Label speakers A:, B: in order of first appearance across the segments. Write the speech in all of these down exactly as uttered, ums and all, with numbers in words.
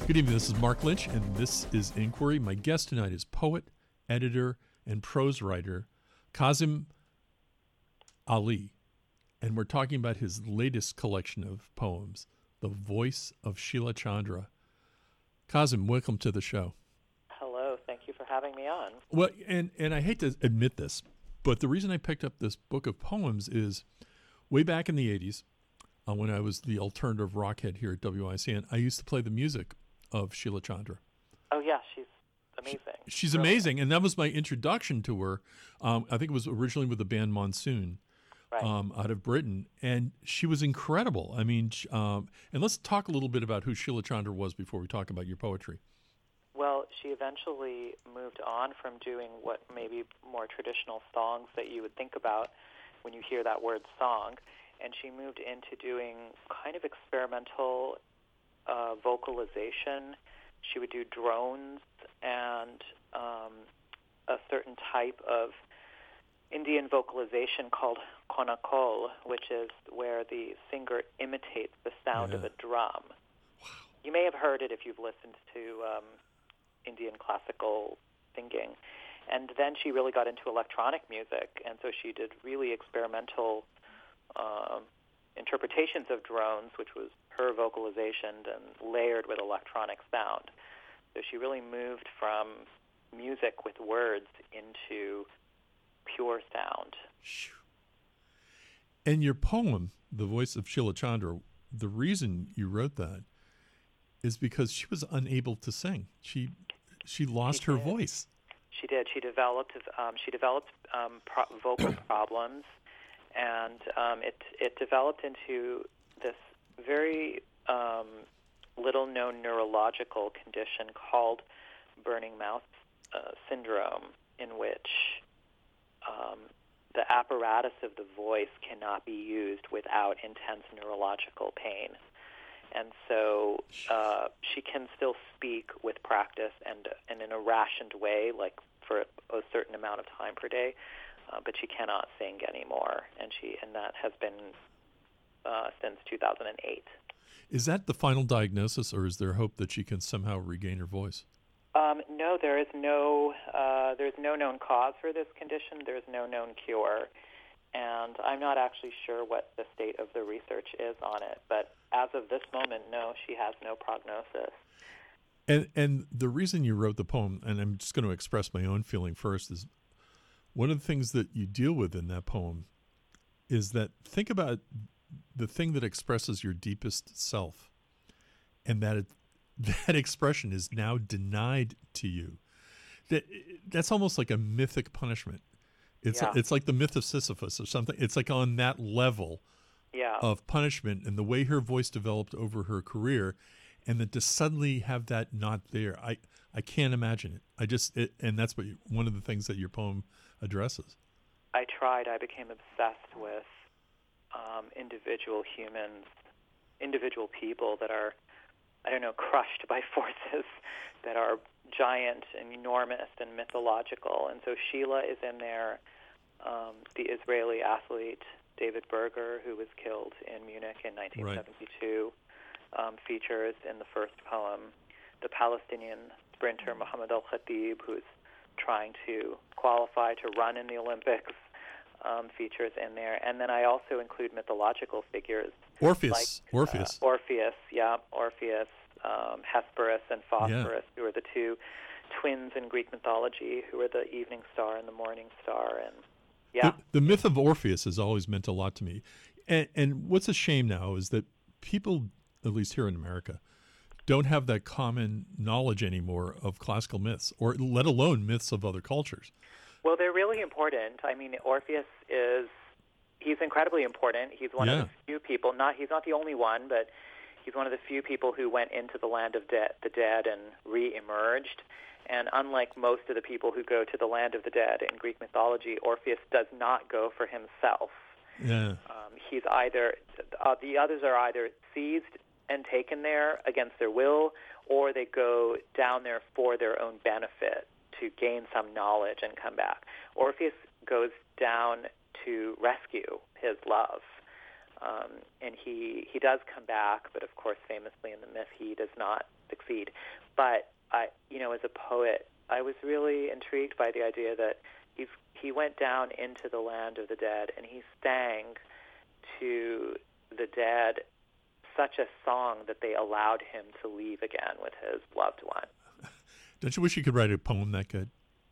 A: Good evening. This is Mark Lynch, and this is Inquiry. My guest tonight is poet, editor, and prose writer Kazim Ali, and we're talking about his latest collection of poems, The Voice of Sheila Chandra. Kazim, welcome to the show.
B: Hello. Thank you for having me on.
A: Well, and, and I hate to admit this, but the reason I picked up this book of poems is way back in the eighties, uh, when I was the alternative rock head here at W I C N, I used to play the music of Sheila Chandra.
B: Oh, yeah, she's amazing.
A: She, she's
B: Brilliant.
A: amazing, and that was my introduction to her. Um, I think it was originally with the band Monsoon
B: right.
A: um, out of Britain, and she was incredible. I mean, sh- um, and let's talk a little bit about who Sheila Chandra was before we talk about your poetry.
B: Well, she eventually moved on from doing what maybe more traditional songs that you would think about when you hear that word song, and she moved into doing kind of experimental uh, vocalization. She would do drones and um, a certain type of Indian vocalization called konakol, which is where the singer imitates the sound
A: Yeah.
B: of a drum.
A: Wow.
B: You may have heard it if you've listened to um, Indian classical singing. And then she really got into electronic music, and so she did really experimental um, interpretations of drones, which was her vocalization and layered with electronic sound. So she really moved from music with words into pure sound.
A: And your poem, The Voice of Sheila Chandra, the reason you wrote that is because she was unable to sing. She she lost
B: She
A: her
B: did.
A: voice.
B: She did. She developed um, she developed um, pro- vocal problems, and um, it it developed into this very um, little-known neurological condition called burning mouth uh, syndrome, in which um, the apparatus of the voice cannot be used without intense neurological pain. And so uh, she can still speak with practice and, and in a rationed way, like for a certain amount of time per day, uh, but she cannot sing anymore, and she and that has been uh, since two thousand eight.
A: Is that the final diagnosis, or is there hope that she can somehow regain her voice?
B: Um, no, there is no uh, there's no known cause for this condition. There's no known cure, and I'm not actually sure what the state of the research is on it. But as of this moment, no, she has no prognosis.
A: And and the reason you wrote the poem, and I'm just going to express my own feeling first, is one of the things that you deal with in that poem is that think about the thing that expresses your deepest self, and that it, that expression is now denied to you. That that's almost like a mythic punishment. It's
B: Yeah.
A: it's like the myth of Sisyphus or something. It's like on that level
B: Yeah.
A: of punishment, and the way her voice developed over her career, and then to suddenly have that not there, I I can't imagine it. I just it, and that's what you, one of the things that your poem addresses.
B: I tried. I became obsessed with um, individual humans, individual people that are, I don't know, crushed by forces that are giant and enormous and mythological. And so Sheila is in there, um, the Israeli athlete David Berger, who was killed in Munich in nineteen seventy-two, right. um, features in the first poem. The Palestinian sprinter Mohammed Al-Khatib, who's trying to qualify to run in the Olympics, um, features in there. And then I also include mythological figures.
A: Orpheus.
B: Like,
A: Orpheus.
B: Uh, Orpheus, yeah, Orpheus, um, Hesperus and Phosphorus, yeah. who are the two twins in Greek mythology, who are the evening star and the morning star. And yeah.
A: The, the myth of Orpheus has always meant a lot to me. And, and what's a shame now is that people, at least here in America, don't have that common knowledge anymore of classical myths, or let alone myths of other cultures.
B: Well, they're really important. I mean, Orpheus is, he's incredibly important. He's one
A: yeah.
B: of the few people, not he's not the only one, but he's one of the few people who went into the land of de- the dead and re-emerged. And unlike most of the people who go to the land of the dead in Greek mythology, Orpheus does not go for himself.
A: Yeah.
B: Um, he's either, uh, the others are either seized and taken there against their will, or they go down there for their own benefit to gain some knowledge and come back. Orpheus goes down to rescue his love, um, and he he does come back, but of course, famously in the myth, he does not succeed. But I, you know, as a poet, I was really intrigued by the idea that he's, he went down into the land of the dead and he sang to the dead such a song that they allowed him to leave again with his loved one.
A: Don't you wish you could write a poem that good?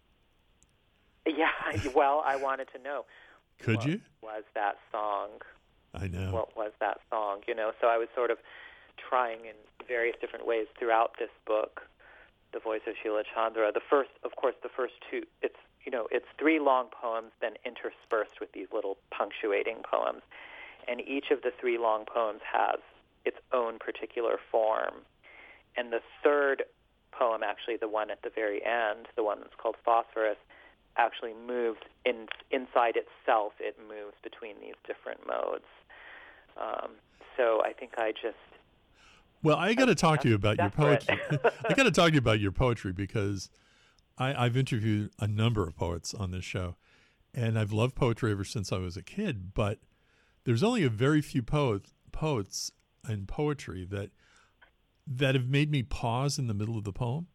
B: Yeah, well, I wanted to know.
A: Could
B: what
A: you?
B: Was that song?
A: I know.
B: What was that song? You know, so I was sort of trying in various different ways throughout this book, The Voice of Sheila Chandra. The first, of course, the first two, it's, you know, it's three long poems then interspersed with these little punctuating poems. And each of the three long poems has its own particular form. And the third poem, actually, the one at the very end, the one that's called Phosphorus, actually moves in, inside itself. It moves between these different modes. Um, so I think I just...
A: Well, I got to talk to you about
B: desperate.
A: your poetry. I got to talk to you about your poetry because I, I've interviewed a number of poets on this show, and I've loved poetry ever since I was a kid. But there's only a very few poets, poets and poetry that that have made me pause in the middle of the poem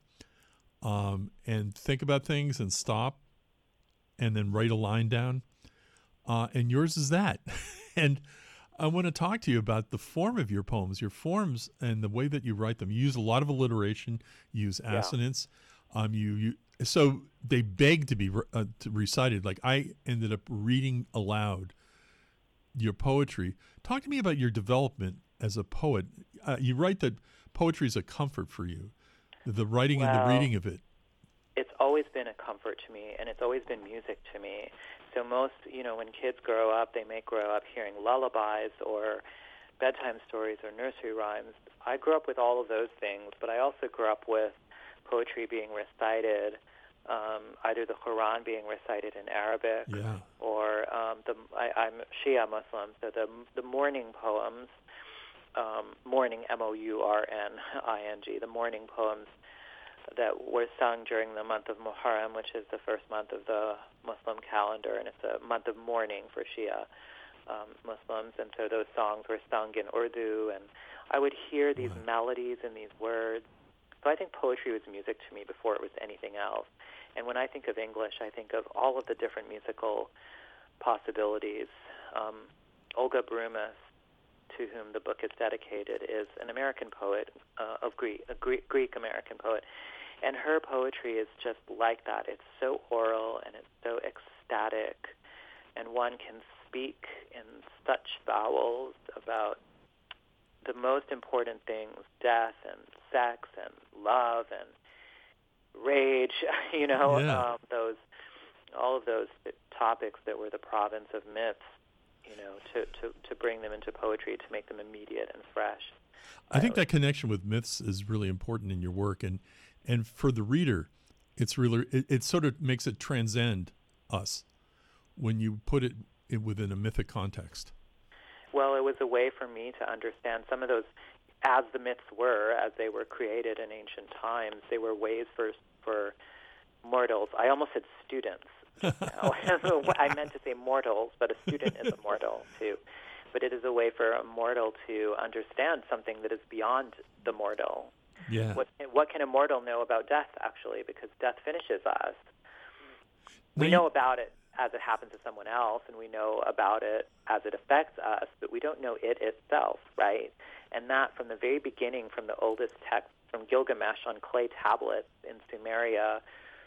A: um, and think about things and stop and then write a line down. Uh, and yours is that. And I want to talk to you about the form of your poems, your forms and the way that you write them. You use a lot of alliteration, you use assonance. Yeah. Um, you, you so they beg to be re- uh, to recited. Like I ended up reading aloud your poetry. Talk to me about your development as a poet. Uh, you write that poetry is a comfort for you, the writing
B: well,
A: and the reading of it.
B: It's always been a comfort to me, and it's always been music to me. So most, you know, when kids grow up, they may grow up hearing lullabies or bedtime stories or nursery rhymes. I grew up with all of those things, but I also grew up with poetry being recited, um, either the Quran being recited in Arabic,
A: yeah.
B: or um, the I, I'm Shia Muslim, so the the morning poems, um, morning M O U R N I N G, the morning poems that were sung during the month of Muharram, which is the first month of the Muslim calendar, and it's a month of mourning for Shia um, Muslims. And so those songs were sung in Urdu, and I would hear these
A: Right.
B: melodies and these words. So I think poetry was music to me before it was anything else. And when I think of English, I think of all of the different musical possibilities. Um, Olga Brumas, to whom the book is dedicated, is an American poet uh, of Greek, a Greek, Greek-American poet. And her poetry is just like that. It's so oral and it's so ecstatic, and one can speak in such vowels about the most important things, death and sex and love and rage, you know,
A: Yeah.
B: um, those, all of those topics that were the province of myths, you know, to, to, to bring them into poetry, to make them immediate and fresh.
A: I think that connection with myths is really important in your work, and and for the reader, it's really it, it sort of makes it transcend us when you put it, it within a mythic context.
B: Well, it was a way for me to understand some of those, as the myths were, as they were created in ancient times. They were ways for for mortals. I almost said students. Just now. I meant to say mortals, but a student is a mortal too. But it is a way for a mortal to understand something that is beyond the mortal.
A: Yeah.
B: What, what can a mortal know about death, actually? Because death finishes us. We
A: Well,
B: know
A: you-
B: about it as it happens to someone else, and we know about it as it affects us, but we don't know it itself, right? And that, from the very beginning, from the oldest text, from Gilgamesh on clay tablets in Sumeria,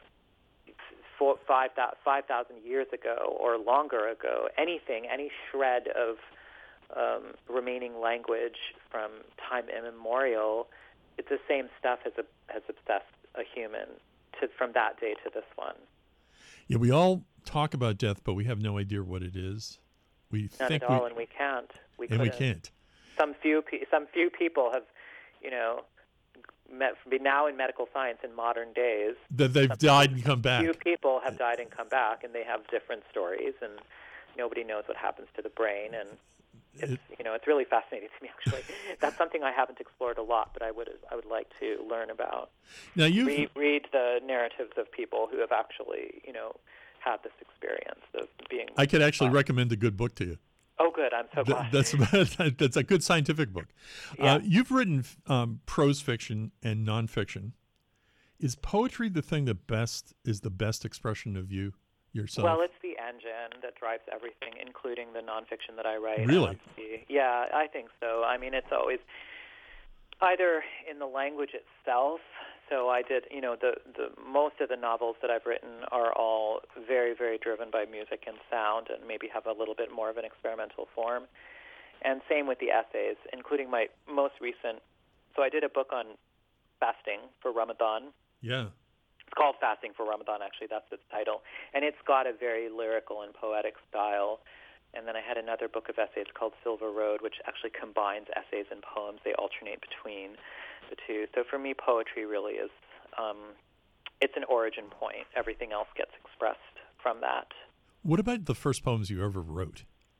B: four, five, five thousand years ago or longer ago, anything, any shred of um, remaining language from time immemorial, it's the same stuff has, has obsessed a human to, from that day to this one.
A: Yeah, we all talk about death, but we have no idea what it is. We
B: Not
A: think
B: at all,
A: we
B: and we can't. We
A: and we
B: couldn't.
A: can't.
B: Some few, pe- some few people have, you know, met, now in medical science in modern days.
A: That they've died and come back.
B: Few people have died and come back, and they have different stories, and nobody knows what happens to the brain. And it's,
A: It-
B: you know, it's really fascinating to me. Actually, that's something I haven't explored a lot, but I would, I would like to learn about.
A: Now you
B: Read, read the narratives of people who have actually, you know, had this experience of being.
A: I could actually recommend a good book to you.
B: Oh, good. I'm so
A: Th-
B: far.
A: that's that's a good scientific book.
B: Yeah.
A: Uh, you've written um, prose fiction and nonfiction. Is poetry the thing that best is the best expression of you yourself?
B: Well, it's the engine that drives everything, including the nonfiction that I write.
A: Really?
B: Honestly. Yeah, I think so. I mean, it's always either in the language itself. So I did, you know, the, the most of the novels that I've written are all very, very driven by music and sound, and maybe have a little bit more of an experimental form. And same with the essays, including my most recent. So I did a book on fasting for Ramadan.
A: Yeah.
B: It's called Fasting for Ramadan, actually. That's its title. And it's got a very lyrical and poetic style. And then I had another book of essays called Silver Road, which actually combines essays and poems. They alternate between the two. So for me, poetry really is, um, it's an origin point. Everything else gets expressed from that.
A: What about the first poems you ever wrote?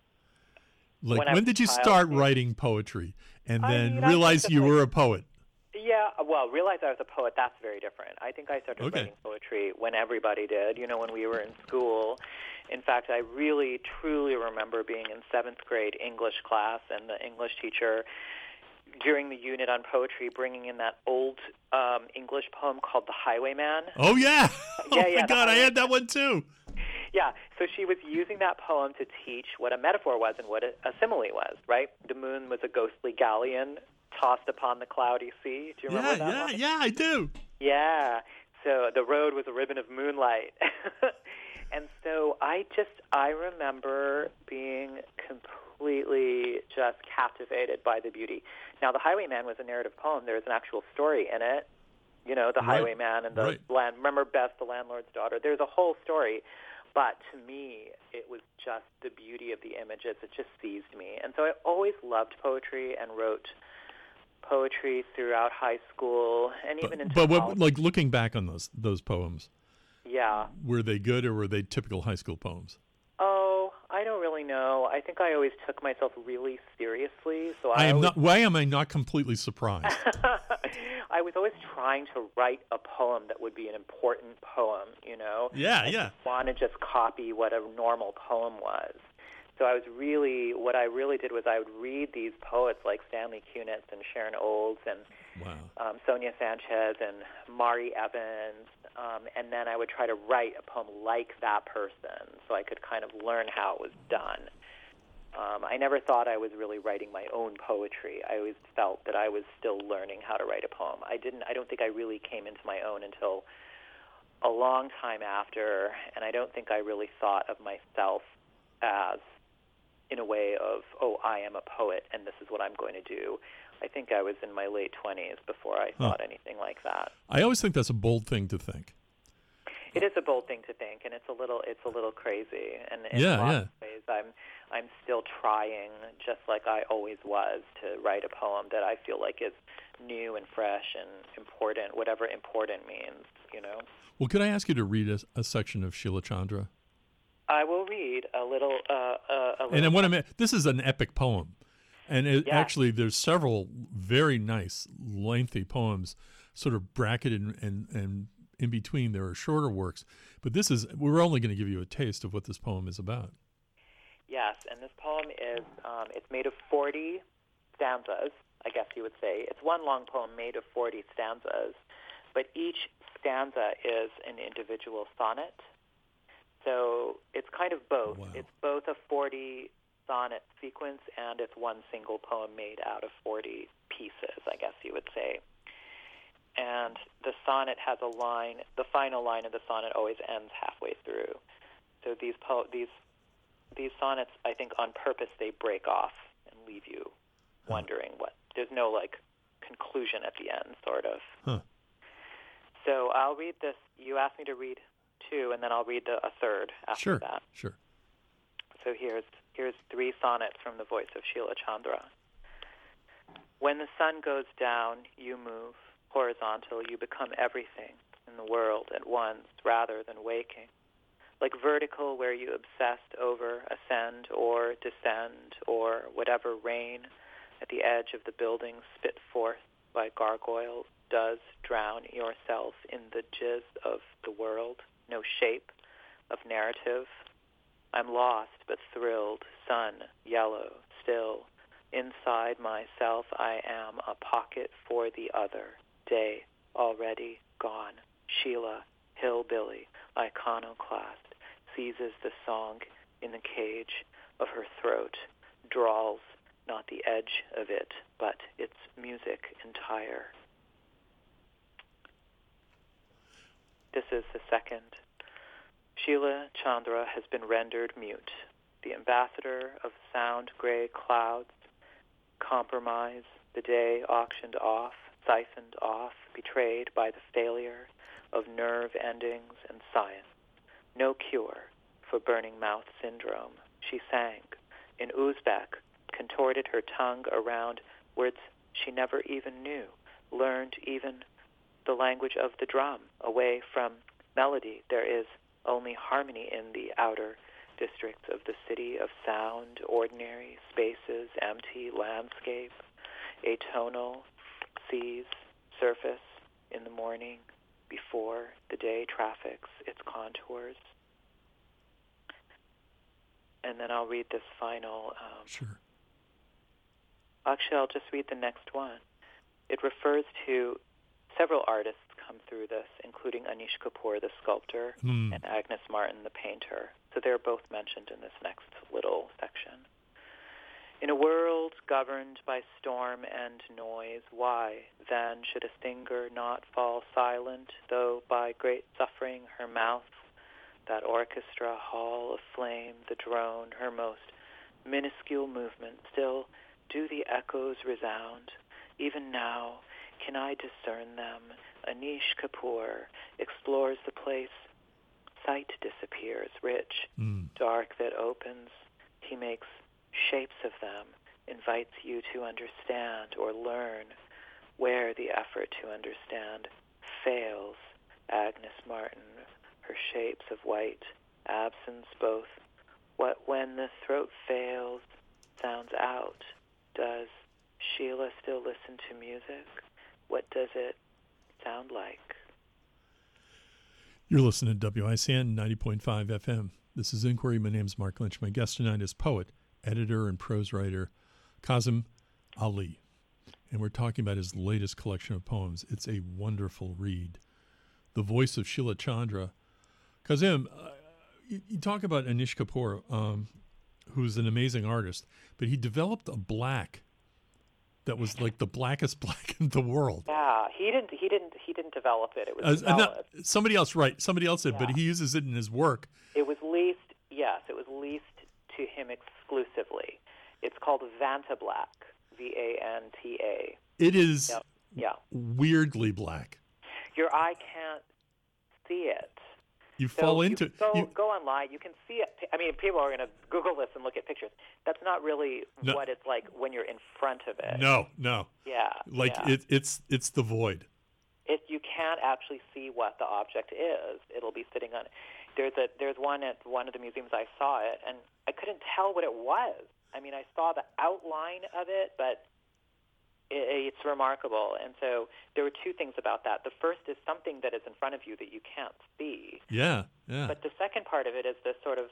A: Like,
B: When I
A: when
B: was
A: did you
B: a child,
A: start
B: yeah.
A: writing poetry and
B: I
A: then
B: mean, I
A: realize
B: think
A: you
B: that,
A: were
B: like-
A: a poet?
B: Yeah, well, realize I was a poet, that's very different. I think I started
A: Okay.
B: writing poetry when everybody did, you know, when we were in school. In fact, I really, truly remember being in seventh grade English class, and the English teacher, during the unit on poetry, bringing in that old um, English poem called The Highwayman.
A: Oh, yeah.
B: Yeah,
A: oh,
B: yeah,
A: my
B: the
A: God, I
B: highway-
A: had that one, too.
B: Yeah, so she was using that poem to teach what a metaphor was and what a, a simile was, right? The moon was a ghostly galleon tossed upon the cloudy sea. Do you remember
A: Yeah,
B: that
A: yeah,
B: one?
A: yeah, I do.
B: Yeah. So the road was a ribbon of moonlight. And so I just, I remember being completely just captivated by the beauty. Now, The Highwayman was a narrative poem. There was an actual story in it. You know, the
A: Right.
B: highwayman and the
A: Right.
B: land. Remember Beth, the landlord's daughter? There's a whole story. But to me, it was just the beauty of the images. It just seized me. And so I always loved poetry and wrote poetry throughout high school and even
A: But,
B: into
A: but what,
B: college.
A: like, looking back on those those poems,
B: Yeah.
A: were they good or were they typical high school poems?
B: Oh, I don't really know. I think I always took myself really seriously. So I,
A: I am
B: always,
A: not. Why am I not completely surprised?
B: I was always trying to write a poem that would be an important poem, you know?
A: Yeah,
B: I
A: yeah.
B: didn't want to just copy what a normal poem was. So I was really, what I really did was I would read these poets like Stanley Kunitz and Sharon Olds and
A: Wow.
B: um, Sonia Sanchez and Mari Evans, um, and then I would try to write a poem like that person so I could kind of learn how it was done. Um, I never thought I was really writing my own poetry. I always felt that I was still learning how to write a poem. I didn't. I don't think I really came into my own until a long time after, and I don't think I really thought of myself as in a way of, oh, I am a poet and this is what I'm going to do. I think I was in my late twenties before I
A: Huh.
B: thought anything like that.
A: I always think that's a bold thing to think.
B: It is a bold thing to think, and it's a little it's a little crazy. And in
A: Yeah,
B: a lot
A: yeah.
B: of ways, I'm I'm still trying, just like I always was, to write a poem that I feel like is new and fresh and important, whatever important means. You know.
A: Well, could I ask you to read a, a section of Sheila Chandra?
B: I will read a little. Uh, uh, a little
A: And then what I mean, this is an epic poem, and it,
B: Yeah.
A: actually, there's several very nice, lengthy poems, sort of bracketed and, and and in between there are shorter works. But this is we're only going to give you a taste of what this poem is about.
B: Yes, and this poem is um, it's made of forty stanzas, I guess you would say. It's one long poem made of forty stanzas, but each stanza is an individual sonnet. So it's kind of both.
A: Wow.
B: It's both a forty sonnet sequence and it's one single poem made out of forty pieces, I guess you would say. And the sonnet has a line, the final line of the sonnet always ends halfway through. So these po- these these sonnets, I think on purpose, they break off and leave you wondering what, there's no like conclusion at the end, sort of.
A: Huh.
B: So I'll read this. You asked me to read two, and then I'll read the, a third after
A: Sure,
B: that.
A: sure.
B: So here's here's three sonnets from the voice of Sheila Chandra. When the sun goes down, you move horizontal. You become everything in the world at once, rather than waking. Like vertical, where you obsessed over ascend or descend or whatever rain at the edge of the building spit forth by gargoyles does drown yourself in the jizz of the world. No shape of narrative. I'm lost but thrilled, sun, yellow, still. Inside myself I am a pocket for the other. Day already gone. Sheila, hillbilly, iconoclast, seizes the song in the cage of her throat, drawls not the edge of it, but its music entire. This is the second. Sheila Chandra has been rendered mute, the ambassador of sound gray clouds, compromise, the day auctioned off, siphoned off, betrayed by the failure of nerve endings and science. No cure for burning mouth syndrome. She sang in Uzbek, contorted her tongue around words she never even knew, learned even the language of the drum. Away from melody, there is only harmony in the outer districts of the city of sound, ordinary spaces, empty landscape, atonal seas, surface in the morning, before the day traffics its contours. And then I'll read this final. Um,
A: sure.
B: Actually, I'll just read the next one. It refers to several artists come through this, including Anish Kapoor, the sculptor,
A: Hmm.
B: and Agnes Martin, the painter. So they're both mentioned in this next little section. In a world governed by storm and noise, why, then, should a singer not fall silent, though by great suffering her mouth, that orchestra hall of flame, the drone, her most minuscule movement, still do the echoes resound? Even now, can I discern them? Anish Kapoor explores the place. Sight disappears, rich,
A: Mm.
B: dark that opens. He makes shapes of them, invites you to understand or learn where the effort to understand fails. Agnes Martin, her shapes of white, absence both. What when the throat fails, sounds out. Does Sheila still listen to music? What does it sound like?
A: You're listening to W I C N ninety point five F M. This is Inquiry. My name's Mark Lynch. My guest tonight is poet, editor, and prose writer Kazim Ali. And we're talking about his latest collection of poems. It's a wonderful read. The voice of Sheila Chandra. Kazim, uh, you, you talk about Anish Kapoor, um, who's an amazing artist, but he developed a black that was like the blackest black in the world.
B: Yeah, he didn't. He didn't. He didn't develop it. It was
A: Uh, uh,
B: developed.
A: not, somebody else, right? Somebody else did,
B: Yeah.
A: but he uses it in his work.
B: It was leased. Yes, it was leased to him exclusively. It's called Vanta Black. V A N T A.
A: It is
B: Yep. Yeah.
A: weirdly black.
B: Your eye can't see it.
A: You
B: So
A: fall
B: you
A: into
B: go,
A: you,
B: go online. You can see it. I mean, people are going to Google this and look at pictures. That's not really
A: No.
B: what it's like when you're in front of it.
A: no, no.
B: Yeah.
A: Like
B: yeah.
A: it, it's it's the void.
B: It, you can't actually see what the object is. It'll be sitting on. There's a there's one at one of the museums. I saw it, and I couldn't tell what it was. I mean, I saw the outline of it, but it, it's remarkable. And so there were two things about that. The first is something that is in front of you that you can't see.
A: Yeah, yeah.
B: But the second part of it is this sort of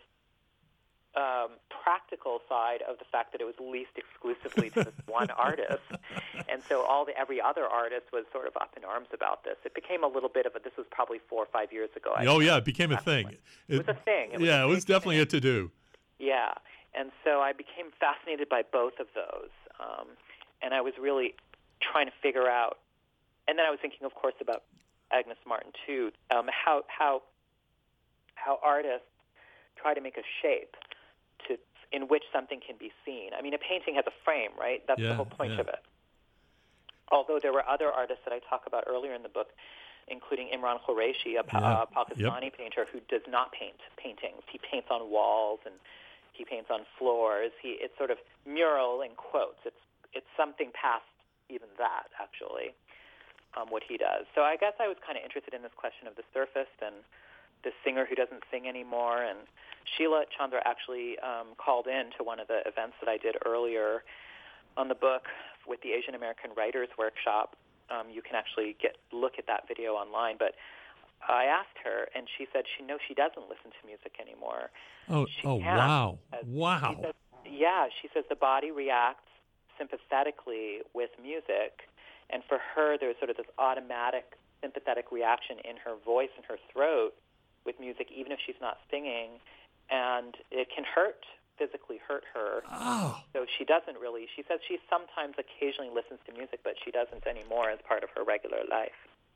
B: um, practical side of the fact that it was leased exclusively to this one artist, and so all the every other artist was sort of up in arms about this. It became a little bit of a. This was probably four or five years ago. I
A: oh
B: think.
A: yeah, it became a thing.
B: It was a thing. It was
A: yeah,
B: a
A: it was
B: big
A: definitely
B: thing.
A: a to do.
B: Yeah, and so I became fascinated by both of those, um, and I was really trying to figure out. And then I was thinking, of course, about Agnes Martin too. Um, how how how artists try to make a shape to in which something can be seen. I mean, a painting has a frame, right? That's
A: Yeah,
B: the whole point
A: yeah.
B: of it. Although there were other artists that I talk about earlier in the book, including Imran Qureshi, a, pa-
A: Yeah,
B: a Pakistani painter who does not paint paintings. He paints on walls and he paints on floors. He it's sort of mural in quotes. It's it's something past even that, actually, um, what he does. So I guess I was kind of interested in this question of the surface and the singer who doesn't sing anymore. And Sheila Chandra actually um, called in to one of the events that I did earlier on the book with the Asian American Writers Workshop. Um, you can actually get look at that video online. But I asked her, and she said she knows she doesn't listen to music anymore.
A: Oh,
B: She
A: oh
B: can't,
A: wow,
B: because
A: wow.
B: She says, yeah, yeah, she says the body reacts sympathetically with music, and for her there's sort of this automatic sympathetic reaction in her voice and her throat with music, even if she's not singing, and it can hurt, physically hurt her.
A: Oh.
B: So she doesn't really, she says she sometimes occasionally listens to music, but she doesn't anymore as part of her regular life.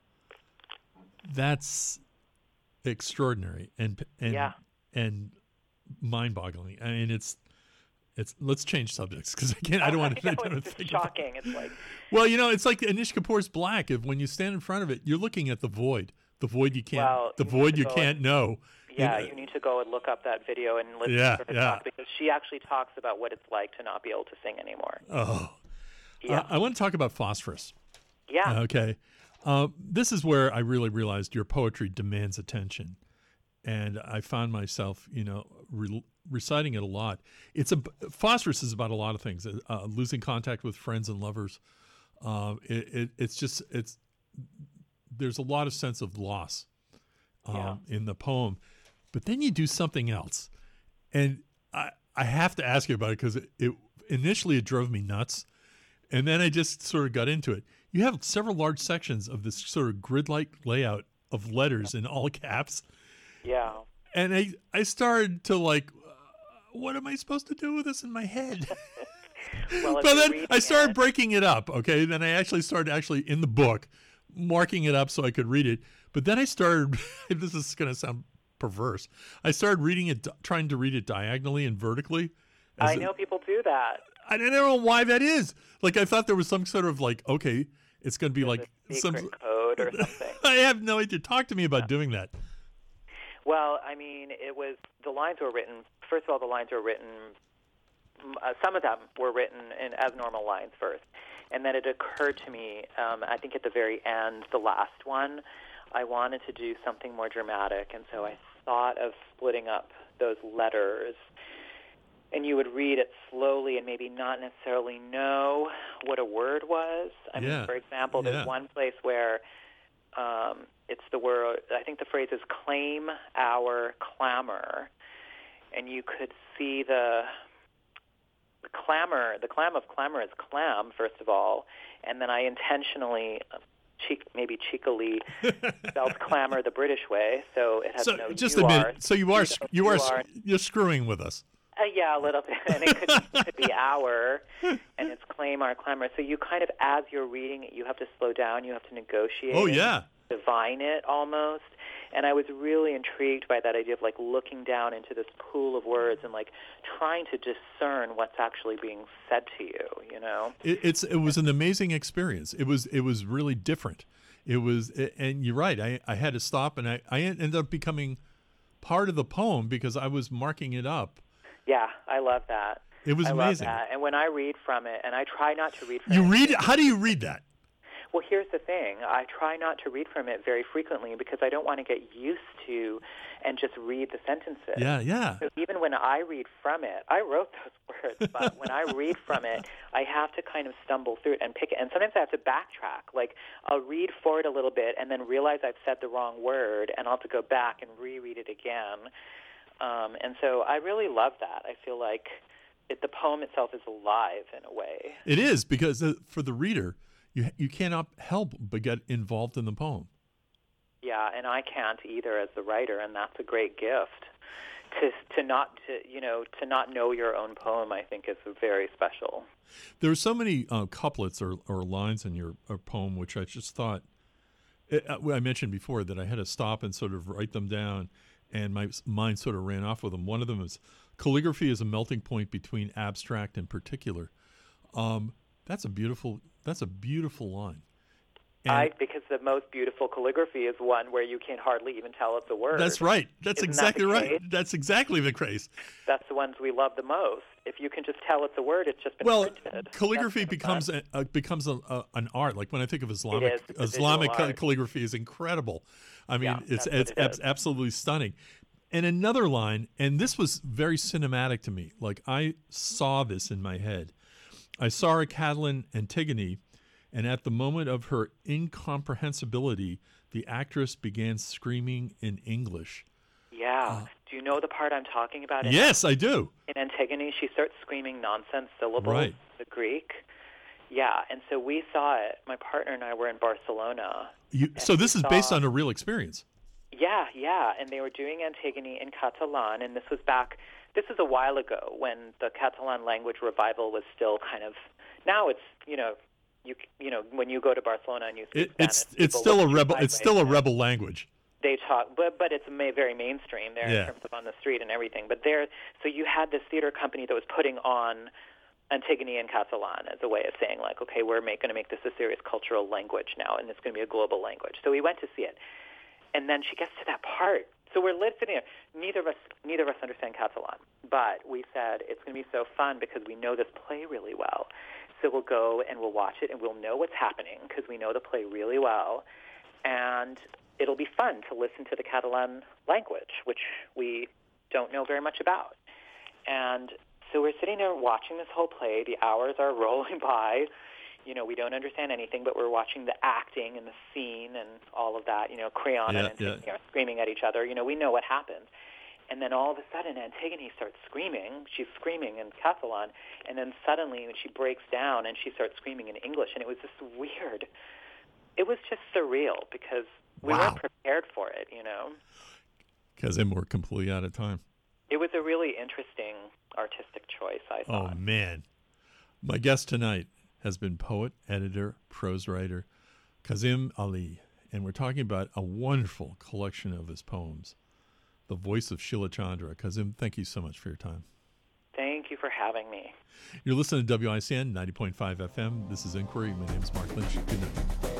A: That's extraordinary and and
B: yeah.
A: and mind-boggling. I mean, it's it's. Let's change subjects because I can't. I don't want to.
B: I know,
A: I don't
B: it's just
A: think
B: shocking. It's like,
A: well, you know, it's like Anish Kapoor's Black. If when you stand in front of it, you're looking at the void, the void you can't,
B: well,
A: the
B: you
A: void you can't
B: and,
A: know.
B: Yeah,
A: and,
B: you need to go and look up that video and listen
A: yeah,
B: to her
A: yeah.
B: talk, because she actually talks about what it's like to not be able to sing anymore.
A: Oh,
B: yeah.
A: Uh, I want to talk about Phosphorus.
B: Yeah.
A: Uh, okay. Uh, this is where I really realized your poetry demands attention. And I found myself, you know, re- reciting it a lot. It's a Phosphorus is about a lot of things. Uh, losing contact with friends and lovers. Uh, it, it, it's just it's there's a lot of sense of loss um, yeah. in the poem. But then you do something else, and I I have to ask you about it because it, it initially it drove me nuts, and then I just sort of got into it. You have several large sections of this sort of grid-like layout of letters in all caps.
B: Yeah.
A: And I, I started to like, uh, what am I supposed to do with this in my head?
B: well,
A: but then I started
B: it.
A: breaking it up. Okay. Then I actually started actually in the book marking it up so I could read it. But then I started, this is going to sound perverse. I started reading it, trying to read it diagonally and vertically.
B: I know it, people do that.
A: I don't know why that is. Like, I thought there was some sort of like, okay, it's going to be
B: There's
A: like
B: a
A: some
B: secret code or something.
A: I have no idea. Talk to me about doing that.
B: Well, I mean, it was, the lines were written, first of all, the lines were written, uh, some of them were written in, as normal lines first. And then it occurred to me, um, I think at the very end, the last one, I wanted to do something more dramatic. And so I thought of splitting up those letters. And you would read it slowly and maybe not necessarily know what a word was. I
A: yeah.
B: mean, for example, there's
A: yeah.
B: one place where um, it's the word, I think the phrase is claim our clamor. And you could see the, the clamor, the clam of clamor is clam, first of all. And then I intentionally, cheek, maybe cheekily, spelled clamor the British way. So it has
A: so
B: no
A: just
B: U R.
A: a minute. So you are,
B: You,
A: you are,
B: are
A: you're screwing with us.
B: Uh, yeah, a little bit. And it could, it could be our, and it's claim our clamor. So you kind of, as you're reading it, you have to slow down. You have to negotiate.
A: Oh, yeah.
B: Divine it almost. And I was really intrigued by that idea of like looking down into this pool of words and like trying to discern what's actually being said to you, you know?
A: It, it's it was an amazing experience. It was it was really different. It was, and you're right. I, I had to stop, and I, I ended up becoming part of the poem because I was marking it up.
B: Yeah, I love that.
A: It was
B: I
A: amazing.
B: Love that. And when I read from it, and I try not to read from
A: you
B: it.
A: You read it? How do you read that?
B: Well, here's the thing. I try not to read from it very frequently because I don't want to get used to and just read the sentences.
A: Yeah, yeah.
B: So even when I read from it, I wrote those words, but when I read from it, I have to kind of stumble through it and pick it. And sometimes I have to backtrack. Like, I'll read forward a little bit and then realize I've said the wrong word, and I'll have to go back and reread it again. Um, and so I really love that. I feel like it, the poem itself is alive in a way.
A: It is, because uh, for the reader, you you cannot help but get involved in the poem.
B: Yeah, and I can't either as the writer, and that's a great gift. To to not to you know to not know your own poem, I think, is very special.
A: There are so many uh, couplets or, or lines in your uh, poem, which I just thought. It, uh, I mentioned before that I had to stop and sort of write them down, and my mind sort of ran off with them. One of them is, calligraphy is a melting point between abstract and particular. Um, that's a beautiful. That's a beautiful line. And
B: I because the most beautiful calligraphy is one where you can hardly even tell it's a word.
A: That's right. That's
B: Isn't
A: exactly
B: that
A: right.
B: case?
A: That's exactly the case.
B: That's the ones we love the most. If you can just tell it's a word, it's just been
A: well,
B: printed.
A: calligraphy
B: That's
A: becomes a, a, becomes a, a, an art. Like when I think of Islamic
B: It is. It's a
A: Islamic
B: visual
A: cal-
B: art.
A: calligraphy is incredible. I mean,
B: Yeah,
A: it's
B: that's
A: it's
B: what it
A: abs-
B: is.
A: absolutely stunning. And another line, and this was very cinematic to me. Like I saw this in my head. I saw a Catalan Antigone, and at the moment of her incomprehensibility, the actress began screaming in English.
B: Yeah.
A: Uh,
B: Do you know the part I'm talking about? In,
A: yes, I do.
B: In Antigone, she starts screaming nonsense syllables,
A: right.
B: the Greek. Yeah, and so we saw it. My partner and I were in Barcelona.
A: You, so this is
B: saw,
A: based on a real experience.
B: Yeah, yeah, and they were doing Antigone in Catalan, and this was back, this is a while ago when the Catalan language revival was still kind of, now it's, you know, you you know, when you go to Barcelona and you speak
A: it, it's
B: Spanish,
A: it's still a rebel. It's still a
B: now.
A: rebel language.
B: They talk, but but it's ma- very mainstream there
A: yeah.
B: in terms of on the street and everything. But there, so you had this theater company that was putting on Antigone in Catalan as a way of saying, like, okay, we're going to make this a serious cultural language now, and it's going to be a global language. So we went to see it, and then she gets to that part. So we're listening. Neither of us, neither of us understand Catalan, but we said it's going to be so fun because we know this play really well. So we'll go and we'll watch it, and we'll know what's happening because we know the play really well, and it'll be fun to listen to the Catalan language, which we don't know very much about. And so we're sitting there watching this whole play. The hours are rolling by. You know, we don't understand anything, but we're watching the acting and the scene and all of that. You know, Creon
A: yeah,
B: and Antigone
A: yeah.
B: are screaming at each other. You know, we know what happens. And then all of a sudden, Antigone starts screaming. She's screaming in Catalan. And then suddenly she breaks down and she starts screaming in English. And it was just weird. It was just surreal because we
A: wow.
B: weren't prepared for it, you know.
A: Because then we're completely out of time.
B: It was a really interesting artistic choice, I thought.
A: Oh, man. My guest tonight has been poet, editor, prose writer, Kazim Ali. And we're talking about a wonderful collection of his poems, The Voice of Sheila Chandra. Kazim, thank you so much for your time.
B: Thank you for having me.
A: You're listening to W I C N ninety point five F M. This is Inquiry. My name is Mark Lynch. Good night.